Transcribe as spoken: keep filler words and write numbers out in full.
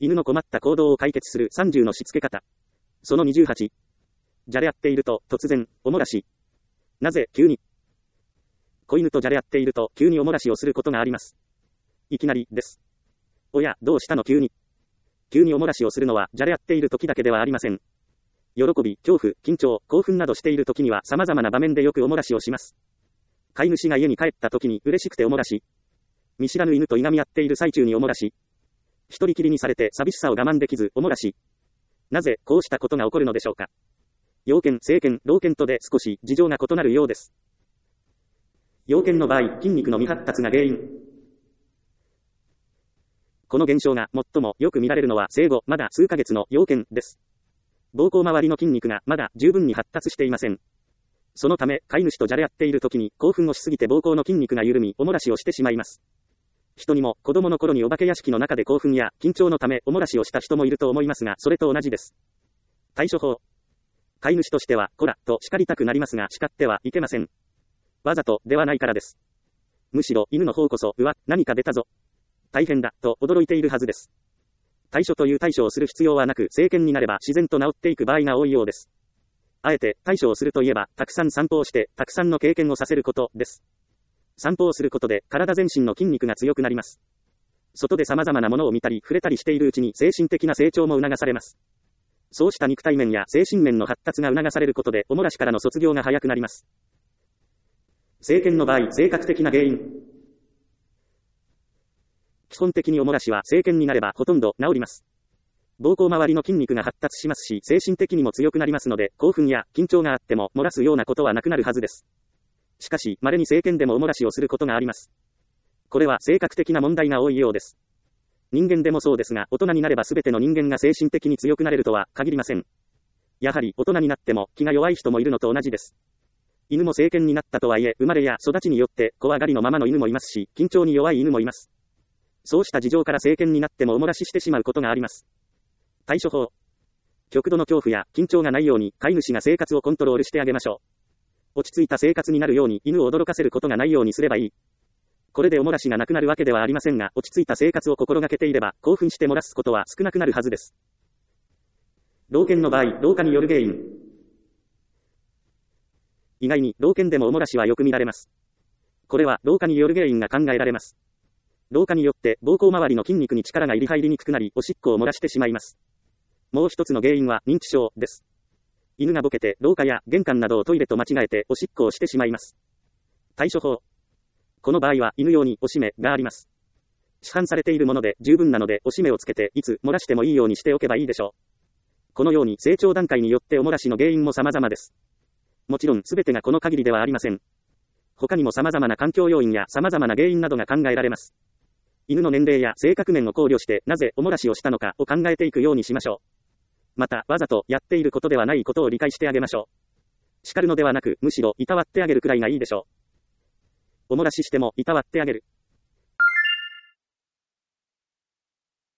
犬の困った行動を解決するさんじゅうのしつけ方。そのにじゅうはち。じゃれ合っていると、突然、おもらし。なぜ、急に。子犬とじゃれ合っていると、急におもらしをすることがあります。いきなり、です。おや、どうしたの急に。急におもらしをするのは、じゃれ合っている時だけではありません。喜び、恐怖、緊張、興奮などしている時には様々な場面でよくおもらしをします。飼い主が家に帰った時に嬉しくておもらし。見知らぬ犬といがみ合っている最中におもらし。一人きりにされて寂しさを我慢できずおもらし。なぜ、こうしたことが起こるのでしょうか。幼犬、成犬、老犬とで少し事情が異なるようです。幼犬の場合、筋肉の未発達が原因。この現象が最もよく見られるのは生後まだ数ヶ月の幼犬です。膀胱周りの筋肉がまだ十分に発達していません。そのため、飼い主とじゃれ合っている時に興奮をしすぎて膀胱の筋肉が緩み、おもらしをしてしまいます。人にも子供の頃にお化け屋敷の中で興奮や緊張のためおもらしをした人もいると思いますが、それと同じです。対処法。飼い主としては、こら、と叱りたくなりますが、叱ってはいけません。わざとではないからです。むしろ犬の方こそ、うわ、何か出たぞ。大変だ、と驚いているはずです。対処という対処をする必要はなく、成犬になれば自然と治っていく場合が多いようです。あえて対処をするといえば、たくさん散歩をして、たくさんの経験をさせることです。散歩をすることで、体全身の筋肉が強くなります。外で様々なものを見たり、触れたりしているうちに精神的な成長も促されます。そうした肉体面や精神面の発達が促されることで、おもらしからの卒業が早くなります。成犬の場合、性格的な原因。基本的におもらしは成犬になればほとんど治ります。膀胱周りの筋肉が発達しますし、精神的にも強くなりますので、興奮や緊張があっても漏らすようなことはなくなるはずです。しかし、稀に成犬でもおもらしをすることがあります。これは性格的な問題が多いようです。人間でもそうですが、大人になれば全ての人間が精神的に強くなれるとは限りません。やはり大人になっても気が弱い人もいるのと同じです。犬も成犬になったとはいえ、生まれや育ちによって怖がりのままの犬もいますし、緊張に弱い犬もいます。そうした事情から成犬になってもおもらししてしまうことがあります。対処法。極度の恐怖や緊張がないように飼い主が生活をコントロールしてあげましょう。落ち着いた生活になるように犬を驚かせることがないようにすればいい。これでおもらしがなくなるわけではありませんが、落ち着いた生活を心がけていれば、興奮して漏らすことは少なくなるはずです。老犬の場合、老化による原因。意外に老犬でもおもらしはよく見られます。これは老化による原因が考えられます。老化によって膀胱周りの筋肉に力が入り入りにくくなり、おしっこを漏らしてしまいます。もう一つの原因は認知症です。犬がボケて廊下や玄関などをトイレと間違えておしっこをしてしまいます。対処法。この場合は犬用におしめがあります。市販されているもので十分なのでおしめをつけていつ漏らしてもいいようにしておけばいいでしょう。このように成長段階によっておもらしの原因も様々です。もちろん全てがこの限りではありません。他にも様々な環境要因や様々な原因などが考えられます。犬の年齢や性格面を考慮してなぜおもらしをしたのかを考えていくようにしましょう。また、わざとやっていることではないことを理解してあげましょう。叱るのではなく、むしろいたわってあげるくらいがいいでしょう。おもらししてもいたわってあげる。